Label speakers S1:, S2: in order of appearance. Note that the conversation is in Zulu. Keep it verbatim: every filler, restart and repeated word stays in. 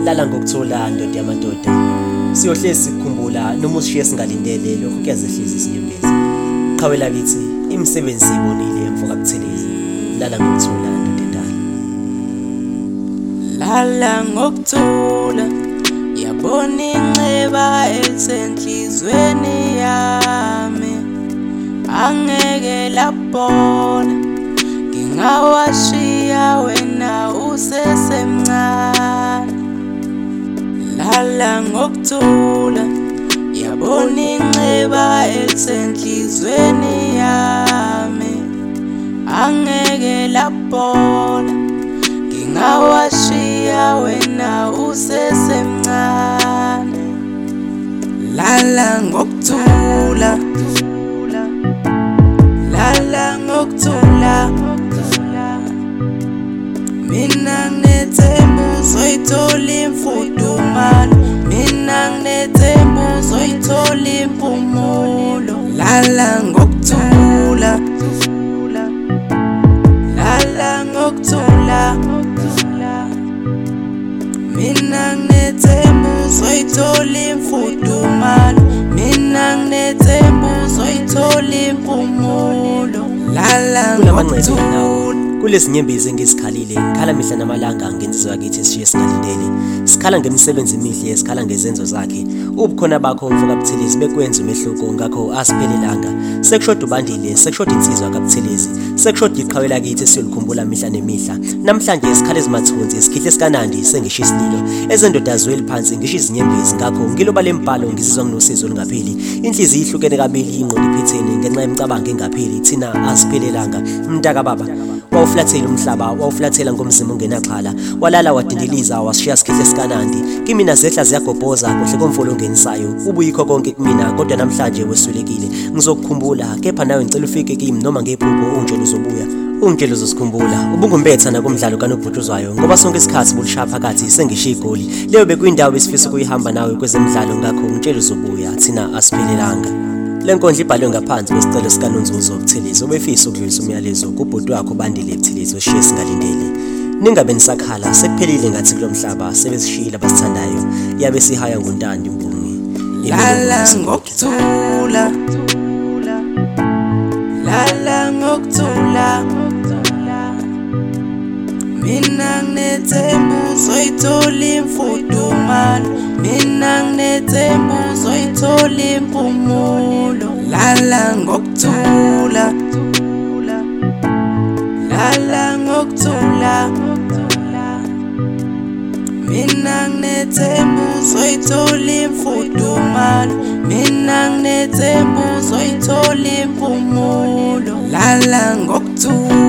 S1: lala ngokuthula ndoda yamadoda. Siyohlezi sikhumbula noma usishiye singalindele lokho kuyazehlisa isinyembezi. Qhawela kithi imisebenzi ibonile emva kaButhelezi. Lala ngokuthula ndoda endala.
S2: Lala ngokuthula yabona inceba esenhlizweni yami. Angeke labona ngingawashiya wena usesemncane. Lala ngokuthula yabona inceba esenhlizweni yami. Angeke labona ngingawashiya wena usesemncane. Lala ngokuthula, lala ngokuthula, mina nginethemba uzoyithola imfudumalo, mina nginethemba uzoyithola impumulo. Lala ngokuthula, lala ngokuthula, mina nginethemba uzoyithola imfudumalo, mina nginethemba uzoyithola impumulo. Lala ngokuthula.
S1: Kulezi nyembezi engisikhalile ngikhala mihla namalanga ngensizwa yakithi esishiye singalindele. Sikhala ngemisebenzi emihle, sikhala ngezenzo zakhe. Ubukhona bakho mfo kaButhelezi bekwenza umehluko, ngakho asiphelelanga. Sekushoda ubandile, sekushoda insizwa kaButhelezi, sekushoda iqhawela kithi siyolikhumbula mihla nemihla. Namhlanje isikhala ezimathunzi, isikhihle sikanandi sengisho isililo. Ezendoda zweli phansi ngisho izinyembezi, ngakho ngiloba lempalo ngizizwa nginosizo lingapheli. Inhliziyo ihlukene kabili ingqondo iphethene ngenxa yemicabango engapheli. Thina asiphelelanga. Mntaka baba wawuflathela umhlaba, wawuflathela ngomzimba ungenaxhala, walala wadindiliza washiya sikhihle sikanandi. Kimina zehla ziyagobhoza kuhle komfolo ongenisayo. Ubuyikho konke kumina kodwa namhlanje weswelekile. Ngizokukhumbula kepha nawe ngicela ufike kimi noma ngephupho ungitshela uzobuya. Ungitshela uzosikhumbula. Ubungumbetha nakumdlalo kanobhutshuzwayo ngoba sonke isikhathi bulishaya phakathi sengisho igoli. Leyo bekuyindawo esifisa ukuyihamba nawe kwezemidlalo, ngakho ngitshela uzobuya. Thina asiphelelanga. Lenkondla ibhalwe ngaphansi kwesicelo sikaNonzuzo Buthelezi obefisa ukudlulisa umyalezo kubhuti wakho Bandile Buthelezi oshiye singalindele. Ningabe nisakhala sekuphelile ngathi kulomhlaba sebesishila basithandayo yabe sihaya ngontando imbungi.
S2: Lala ngokuthula, lala ngokuthula, mina nginethemba uzoyithola imfudumalo, mina nginethemba uzoyithola impumulo. Lala ngokuthula, lala ngokuthula, mina nginethemba uzoyithola imfudumalo, mina nginethemba uzoyithola impumulo. Lala ngokuthula.